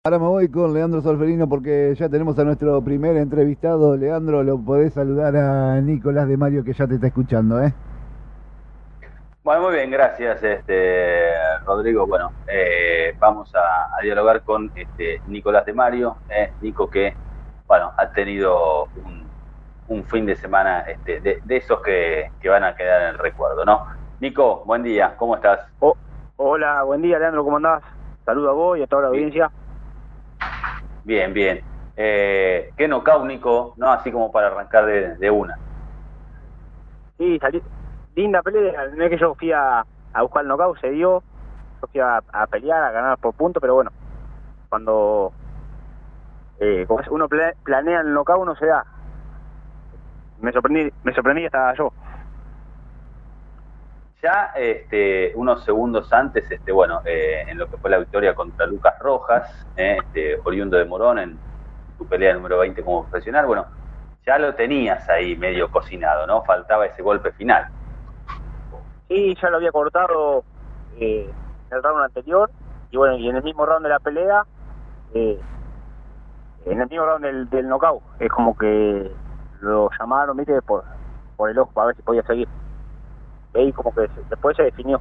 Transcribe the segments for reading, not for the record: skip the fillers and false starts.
Ahora me voy con Leandro Solferino porque ya tenemos a nuestro primer entrevistado. Leandro, lo podés saludar a Nicolás de Mario que ya te está escuchando, ¿eh? Bueno, muy bien, gracias, Rodrigo. Bueno, vamos a dialogar con Nicolás de Mario, Nico que, bueno, ha tenido un fin de semana de esos que van a quedar en el recuerdo, ¿no? Nico, buen día, ¿cómo estás? Oh, hola, buen día, Leandro, ¿cómo andás? Saludo a vos y a toda la Bien, audiencia. bien, bien. Qué knockout, Nico, ¿no? Así como para arrancar de una. Sí, salí, linda pelea, no es que yo fui a buscar el knockout, se dio, yo fui a pelear, a ganar por punto, pero bueno, cuando como uno planea el knockout no se da. Me sorprendí que estaba yo. Ya unos segundos antes, bueno, en lo que fue la victoria contra Lucas Rojas, oriundo de Morón, en tu pelea número 20 como profesional, bueno, ya lo tenías ahí medio cocinado, ¿no? Faltaba ese golpe final. Sí, ya lo había cortado en el round anterior, y bueno, y en el mismo round de la pelea, eh, en el mismo round del knockout, es como que lo llamaron, viste, por el ojo, para ver si podía seguir. Y ahí como que después se definió.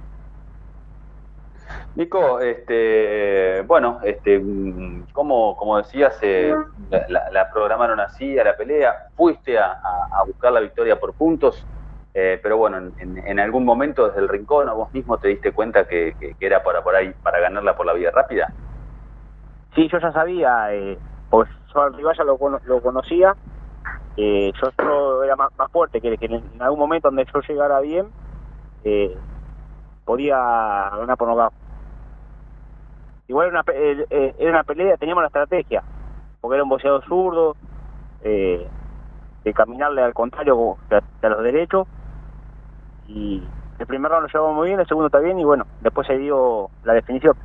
Nico, bueno, como decías, la programaron así a la pelea, fuiste a buscar la victoria por puntos, pero bueno, en algún momento desde el rincón, o vos mismo te diste cuenta que era por ahí, para ganarla por la vía rápida. Sí, yo ya sabía, pues yo al rival ya lo conocía, yo era más fuerte, que en algún momento donde yo llegara bien, eh, podía ganar por nocaut. Igual era una pelea, teníamos la estrategia, porque era un boxeador zurdo, eh, de caminarle al contrario que a los derechos, y el primer round lo llevamos muy bien, el segundo también, y bueno, después se dio la definición.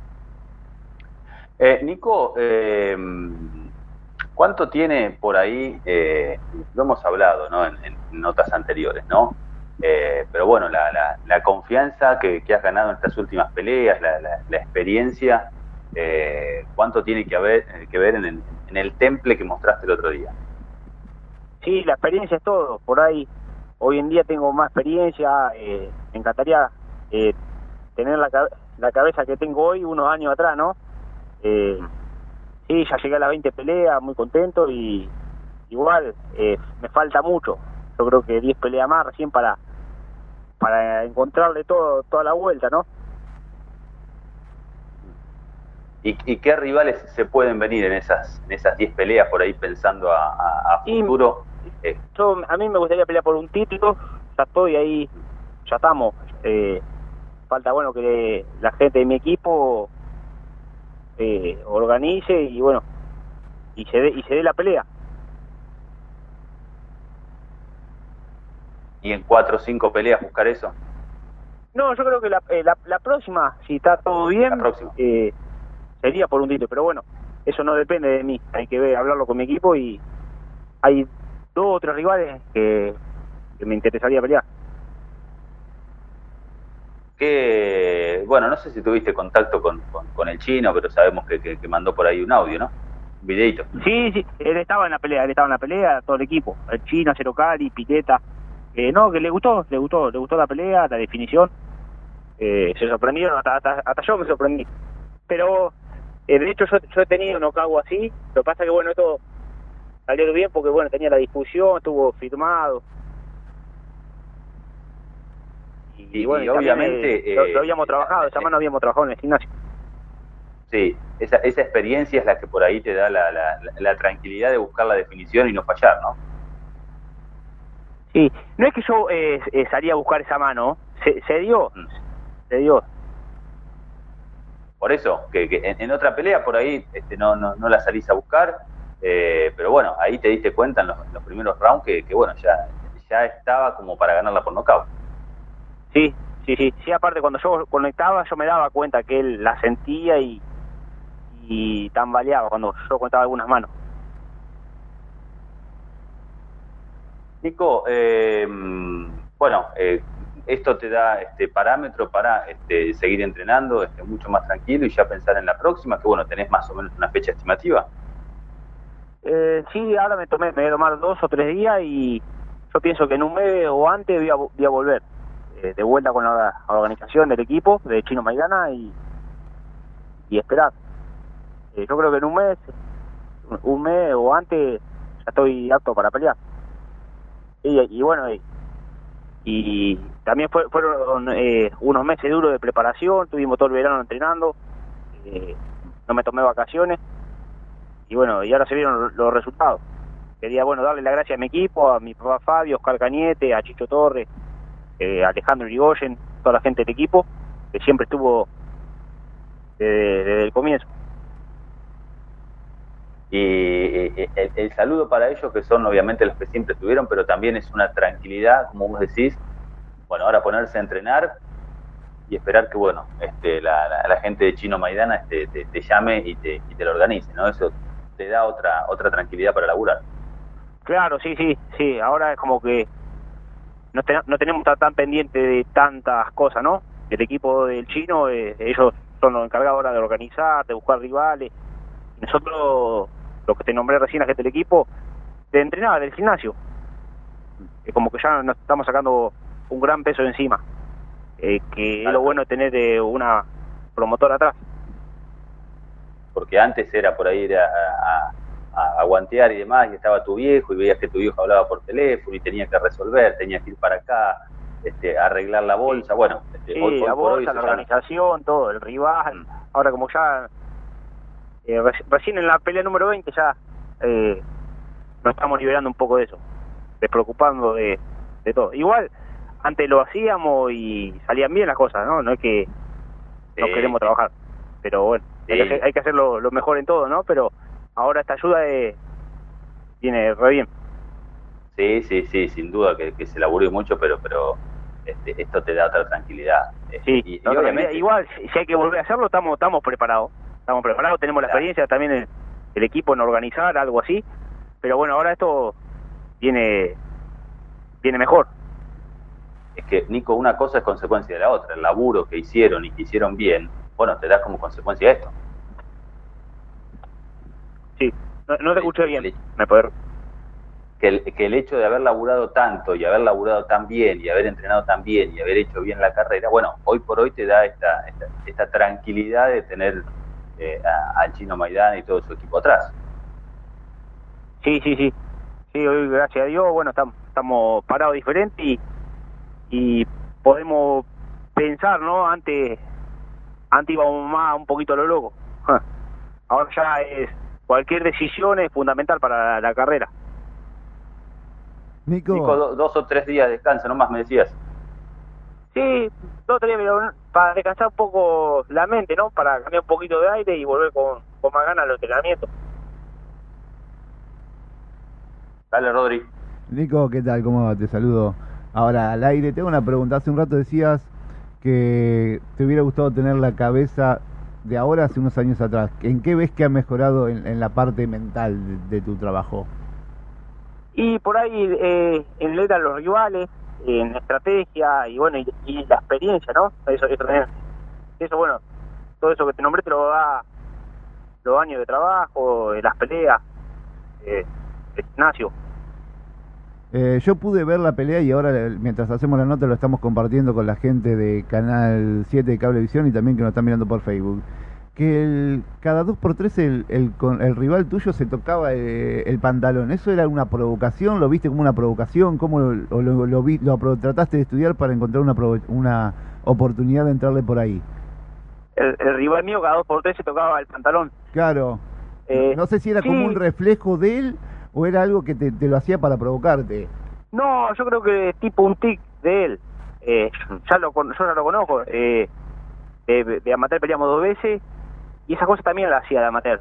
Nico, ¿cuánto tiene por ahí? Lo hemos hablado, ¿no? En notas anteriores, ¿no? Pero bueno, la confianza que has ganado en estas últimas peleas, la experiencia, ¿cuánto tiene que ver en el temple que mostraste el otro día? Sí, la experiencia es todo. Por ahí, hoy en día tengo más experiencia. Me encantaría eh, tener la cabeza que tengo hoy, unos años atrás, ¿no? Eh, sí, ya llegué a las 20 peleas, muy contento y igual me falta mucho. Yo creo que 10 peleas más recién para encontrarle toda la vuelta, ¿no? ¿Y qué rivales se pueden venir en esas 10 peleas por ahí pensando a Y futuro? Eh, a mí me gustaría pelear por un título, ya estoy ahí, ya estamos. Falta, bueno, que la gente de mi equipo organice y bueno, y se dé la pelea. y en 4 o 5 peleas buscar eso, No, yo creo que la próxima, si está todo la bien, próxima. sería por un título, pero bueno, eso no depende de mí, hay que hablarlo con mi equipo y hay dos o tres rivales que me interesaría pelear. Que, bueno, no sé si tuviste contacto con el chino, pero sabemos que mandó por ahí un audio, ¿no? Un videito. Sí, sí, él estaba en la pelea, todo el equipo, el Chino, Cerocali, Piqueta, no, que le gustó la pelea, la definición, se sorprendieron, hasta yo me sorprendí. Pero, de hecho, yo he tenido un knockout así, lo que pasa que, bueno, esto salió bien porque, bueno, tenía la discusión, estuvo firmado, y bueno, Y y también lo obviamente, habíamos trabajado, esa mano habíamos trabajado en el gimnasio. sí, esa experiencia es la que por ahí te da la tranquilidad de buscar la definición y no fallar, ¿no? Sí, no es que yo salí a buscar esa mano, se dio, Mm. se dio. Por eso, que en otra pelea por ahí no la salís a buscar, pero bueno, ahí te diste cuenta en los primeros rounds que bueno, ya estaba como para ganarla por nocaut. Sí, sí, sí, sí, aparte cuando yo conectaba yo me daba cuenta que él la sentía y tambaleaba cuando yo conectaba algunas manos. Nico, bueno, esto te da parámetro para seguir entrenando mucho más tranquilo y ya pensar en la próxima, que bueno, tenés más o menos una fecha estimativa. Sí, ahora me voy a tomar 2 o 3 días y yo pienso que en un mes o antes voy a volver de vuelta con la organización del equipo de Chino Maidana y esperar. Yo creo que en un mes o antes ya estoy apto para pelear. Y bueno, y también fueron unos meses duros de preparación, tuvimos todo el verano entrenando, no me tomé vacaciones y bueno, y ahora se vieron los resultados. Quería, bueno, darle las gracias a mi equipo, a mi papá Fabio, Oscar Cañete, a Chicho Torres, Alejandro Irigoyen, toda la gente del equipo, que siempre estuvo desde el comienzo. Y el saludo para ellos, que son obviamente los que siempre estuvieron, pero también es una tranquilidad, como vos decís, bueno, ahora ponerse a entrenar y esperar que, bueno, la gente de Chino Maidana te llame y te lo organice, ¿no? Eso te da otra tranquilidad para laburar. Claro, sí, ahora es como que no tenemos que estar tan pendiente de tantas cosas, ¿no? El equipo del Chino, ellos son los encargados ahora de organizar, de buscar rivales, y nosotros, lo que te nombré recién, la gente del equipo, de entrenar, del gimnasio, como que ya nos estamos sacando un gran peso de encima, que es lo bueno de tener una promotora atrás. Porque antes era por ahí ir a guantear y demás, y estaba tu viejo, y veías que tu viejo hablaba por teléfono, y tenía que resolver, tenías que ir para acá, arreglar la bolsa, bueno. Sí, la bolsa, la organización, todo, el rival. Ahora como ya, recién en la pelea número 20 ya nos estamos liberando un poco de eso, despreocupando de todo. Igual, antes lo hacíamos y salían bien las cosas, ¿no? No es que no queremos trabajar, pero bueno, hay que hacer lo mejor en todo, ¿no? Pero ahora esta ayuda viene re bien. Sí, sin duda que se labure mucho, pero esto te da otra tranquilidad. Sí, y obviamente, igual, si hay que volver a hacerlo, estamos preparados. Estamos preparados, tenemos la experiencia también el equipo en organizar algo así, pero bueno, ahora esto viene mejor. Es que, Nico, una cosa es consecuencia de la otra. El laburo que hicieron y que hicieron bien, bueno, te da como consecuencia esto. Sí, no te escuché bien. ¿Me puedo...? Que el hecho de haber laburado tanto y haber laburado tan bien y haber entrenado tan bien y haber hecho bien la carrera, bueno, hoy por hoy te da esta tranquilidad de tener al Chino Maidana y todo su equipo atrás. Sí, hoy gracias a Dios, bueno, estamos parados diferentes y podemos pensar, ¿no? Antes íbamos más un poquito a lo loco. Ahora ya cualquier decisión es fundamental para la carrera. Nico, 2 o 3 días de descanso, nomás me decías. Sí, 2 o 3 días para descansar un poco la mente, ¿no? Para cambiar un poquito de aire y volver con más ganas al entrenamiento. Dale, Rodri. Nico, ¿qué tal? ¿Cómo va? Te saludo ahora al aire. Tengo una pregunta. Hace un rato decías que te hubiera gustado tener la cabeza de ahora hace unos años atrás. ¿En qué ves que ha mejorado en la parte mental de tu trabajo? Y por ahí en leer a los rivales, en estrategia y bueno, y la experiencia, ¿no? Eso bueno, todo eso que te nombré te lo da los años de trabajo, las peleas, el gimnasio. Yo pude ver la pelea y ahora mientras hacemos la nota lo estamos compartiendo con la gente de Canal 7 de Cablevisión y también que nos están mirando por Facebook. Que cada 2x3 el rival tuyo se tocaba el pantalón. ¿Eso era una provocación? ¿Lo viste como una provocación? ¿Cómo lo trataste de estudiar para encontrar una oportunidad de entrarle por ahí? El rival mío cada 2x3 se tocaba el pantalón. Claro. No sé si era como un reflejo de él o era algo que te lo hacía para provocarte. No, yo creo que es tipo un tic de él. Yo ya lo conozco. De amateur peleamos 2 veces. Y esa cosa también la hacía de amateur.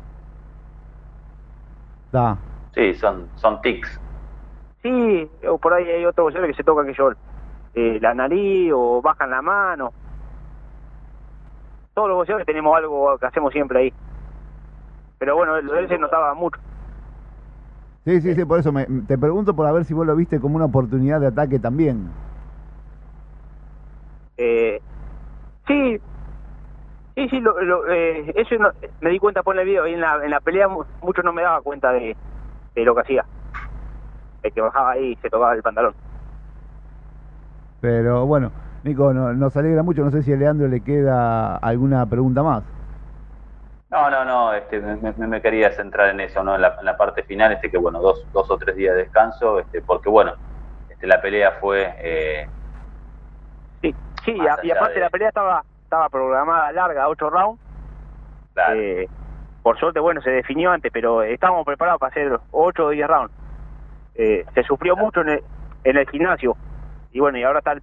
Sí, son tics. Sí, o por ahí hay otros boxeadores que se tocan que yo la nariz o bajan la mano. Todos los boxeadores tenemos algo que hacemos siempre ahí. Pero bueno, lo de él se notaba mucho. Sí, por eso te pregunto por a ver si vos lo viste como una oportunidad de ataque también. Sí, sí, eso me di cuenta por el video, y en la pelea mucho no me daba cuenta de lo que hacía, el que bajaba ahí y se tocaba el pantalón. Pero bueno, Nico, nos alegra mucho. No sé si a Leandro le queda alguna pregunta más. No, me quería centrar en eso, ¿no? En la parte final, que bueno, dos o tres días de descanso, porque bueno, la pelea fue... Sí, y aparte la pelea estaba programada larga, 8 rounds. Claro. Por suerte, bueno, se definió antes, pero estábamos preparados para hacer 8 o 10 rounds. Se sufrió mucho en el gimnasio. Y bueno, y ahora está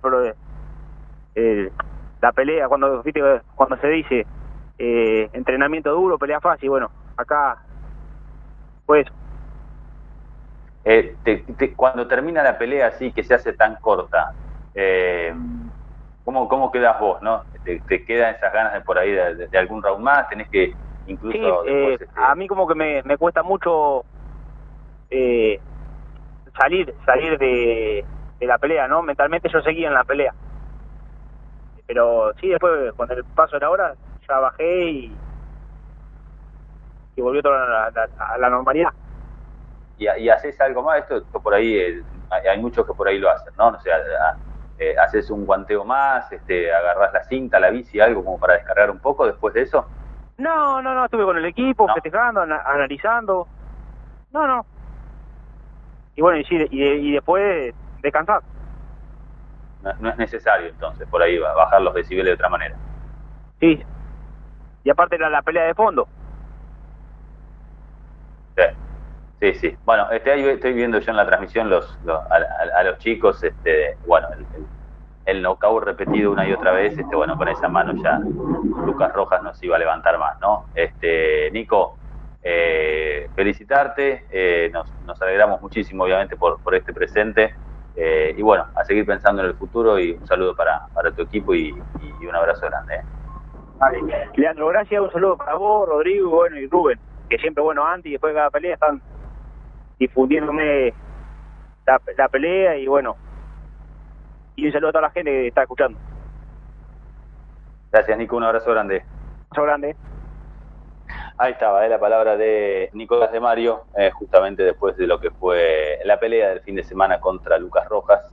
la pelea, cuando se dice entrenamiento duro, pelea fácil, bueno, acá pues cuando termina la pelea así, que se hace tan corta, ¿cómo quedas vos, no? ¿Te quedan esas ganas de por ahí de algún round más? ¿Tenés que incluso sí, después, a mí como que me cuesta mucho salir de la pelea, ¿no? Mentalmente yo seguía en la pelea, pero sí, después con el paso de la hora ya bajé y volvió toda a la normalidad. ¿Y haces algo más? Esto por ahí, hay muchos que por ahí lo hacen, ¿no? O sea, haces un guanteo más, agarrás la cinta, la bici, algo como para descargar un poco después de eso. No, estuve con el equipo, festejando, analizando. No. Y bueno, y después descansar. No es necesario, entonces, por ahí bajar los decibeles de otra manera. Sí. Y aparte la pelea de fondo. Sí. Bueno, ahí estoy viendo yo en la transmisión a los chicos, bueno, el knockout repetido una y otra vez, bueno, con esa mano ya Lucas Rojas nos iba a levantar más, ¿no? Nico, felicitarte, nos alegramos muchísimo, obviamente, por este presente, y bueno, a seguir pensando en el futuro, y un saludo para tu equipo y un abrazo grande. Vale. Leandro, gracias, un saludo para vos, Rodrigo, bueno, y Rubén, que siempre, bueno, antes y después de cada pelea están difundiéndome la pelea, y bueno, y un saludo a toda la gente que está escuchando. Gracias, Nico, un abrazo grande. Un abrazo grande. Ahí estaba, la palabra de Nicolás de Mario, justamente después de lo que fue la pelea del fin de semana contra Lucas Rojas.